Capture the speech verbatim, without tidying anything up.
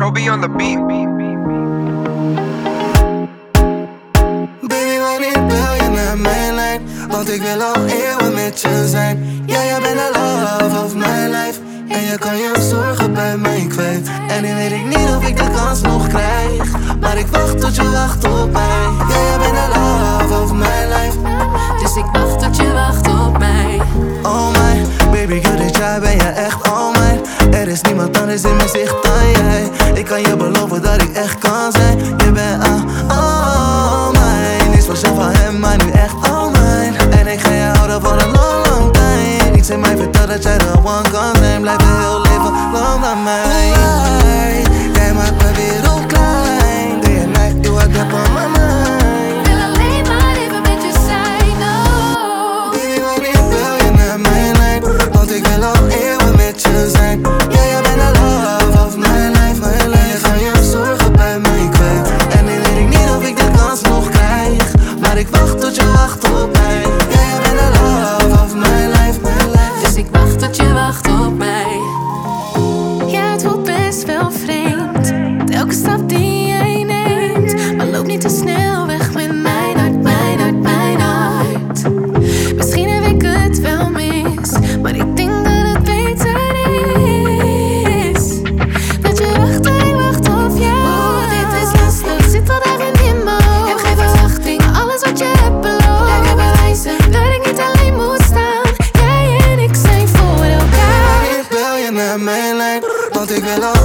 Trophy on the beat. Baby, wanneer bel je naar mijn lijn? Want ik wil al eeuwen met je zijn. Ja, jij bent de love of my life. En je kan je zorgen bij mij kwijt. En nu weet ik niet of ik de kans nog krijg. Maar ik wacht tot je wacht op mij. Ja, jij bent de love of my life. Dus ik wacht tot je wacht op mij. Oh my, baby girl, dit jaar ben je echt all mine. Er is niemand anders in mijn zicht dan jij. Ik kan je beloven dat ik echt kan zijn. Je bent all, all mine. Niets was van hem, maar nu echt all mine. En ik ga je houden voor een long, long time. Iets in mij vertelt dat jij de one kan zijn. Blijf je heel leven lang bij mij. Why? Jij maakt mijn wereld klein. Day and night, you are up on my mind. Wil alleen maar even met je zijn, oh. Baby, wanneer bel je naar mijn lijn? Want ik wil al eeuwen met je zijn. Ja, jij bent de love of my life, my life. Je kan je zorgen bij mij kwijt. En nu weet ik niet of ik de kans nog krijg. Maar ik wacht tot je wacht op mij. Ja, jij bent de love of my life, my life. Dus ik wacht tot je wacht op mij. Ja, het voelt best wel vreemd. Elke stap die jij neemt. Maar loop niet te snel weg met mijn hart, mijn hart, mijn hart. Misschien heb ik het wel mis, maar ik denk dat het beter is dat je wacht en ik wacht op jou. Oh, dit is lastig, zit al daar in limbo. Heb geen verwachting, alles wat je hebt beloofd. Heb je bewijzen dat ik niet alleen moet staan. Jij en ik zijn voor elkaar. Wanneer bel je naar mijn lijn? Want ik wil al